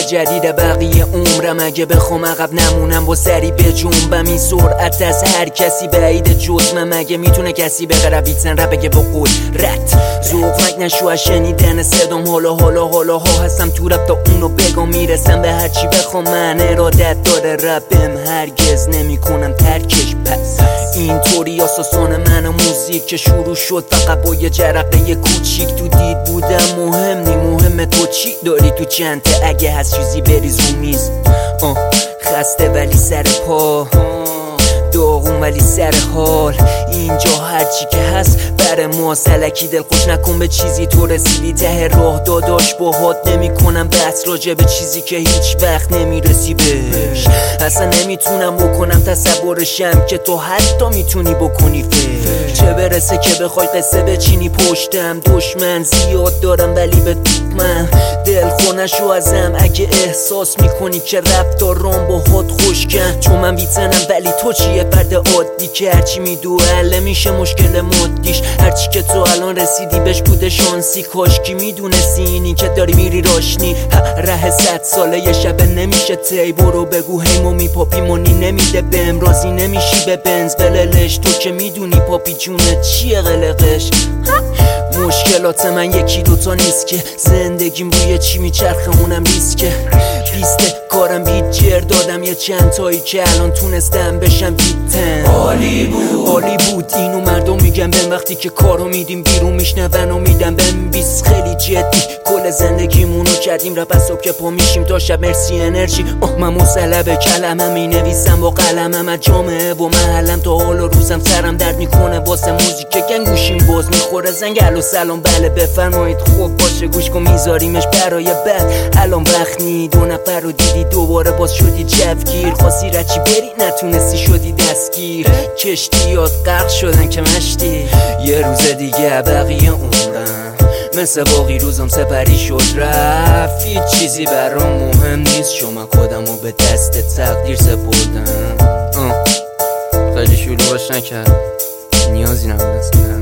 جدید بقیه عمرم، اگه بخوام عقب نمونم با سری به جنبم. این سرعت از هر کسی بعید جز من، مگه میتونه کسی بقره بیتن رپ بگه با قدرت ذوقمک نشو از شنیدن صدام. حالا ها هستم تو رپ تا اونو بگم، میرسم به هرچی بخوام. من ارادت داره رپم، هرگز نمیکنم ترکش. پس اینطوری اساسان من و موزیک که شروع شد فقط با یه جرقه کوچیک. تو دید بودم مهم نی، مهم تو چی داری تو چنته. اگه هست چیزی بریز رو میز، خسته ولی سر پا، داغون ولی سر حال. اینجا هرچی که هست بر ما سلکی، دل خوش نکن به چیزی تو رسیدی ته راه. داداش باهات نمی کنم بحث راجع به چیزی که هیچ وقت نمیرسی بهش. اصلا نمیتونم بکنم تصورشم که تو حتی میتونی بکنی فکر. چه برسه که بخوای قصه بچینی پشتم. دشمن زیاد دارم ولی به من دل خونشو ازم. اگه احساس میکنی که رفتارام باهات خوشکن، چون من بیتنم ولی تو چیه فرد عادی که هرچی میدوه میشه مشکل مادیش. هرچی که تو الان رسیدی بهش بوده شانسی، کاشکی میدونستی اینی که داری میری راشنی. ره 100 ساله یه شبه نمیشه تی. برو بگو هیمو میپاپی مونی نمیده بهم، راضی نمیشی به بنز بللش. تو که میدونی پاپی جونه چیه قلقش. مشکلات من یکی دوتا نیست که، زندگیم روی چی میچرخه اونم ریسکه. بیسته کارم بیت جر دادم یه چند تایی که الان تونستم بشم بیتن. عالی بود اینو مردم میگن بهم، وقتی که کارو میدیم بیرون میشنون و میدم بهم. بیس خیلی جدی کل زندگیمونو کردیم رپ از صبح که پا میشیم تا شب. مرسی انرژی من مسلب کلمم مینویسم با قلمم. از جامعه و محلم تا حال و روزم سرم درد میکنه واسه موزیک که گوشیم باز میخوره زنگ. الو سلام بله بفرمایید خوب باشه گوش کن میذاریمش برای بعد. الان وقت نی، 2 نفر رو دیدی دوباره باز شدی جوگیر. خواستی رچی بری نتونستی شدی دستگیر. کشتیات غرق شدن که مشتی. یه روز دیگه بقیه عمرم مثل باقی روزم سپری شد رفت. هیچ چیزی برام مهم نیست چون من خودمو به دست تقدیر سپردم. خیلی شلوغش نکرد، نیازی نبود اصلا.